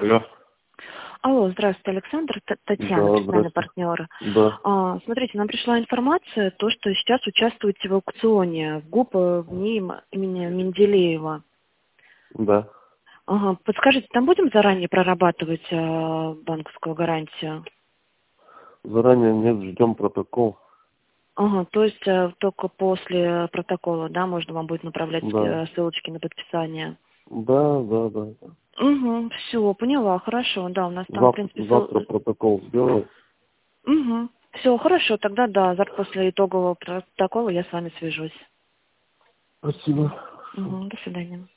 Алло. Алло, здравствуйте, Александр, Татьяна, Да, персональный здравствуйте. партнер. Да. Смотрите, нам пришла информация, то, что сейчас участвуете в аукционе в ГУП в НИИ имени Менделеева. Да. Ага, подскажите, там будем заранее прорабатывать банковскую гарантию? Заранее нет, ждем протокол. Ага, то есть только после протокола, да, можно вам будет направлять Да. ссылочки на подписание? Да. Угу, все, поняла, хорошо, да, у нас там, в Завтра, принципе, завтра протокол сделаю. Угу. Все, хорошо, тогда да, завтра после итогового протокола я с вами свяжусь. Спасибо. Угу, до свидания.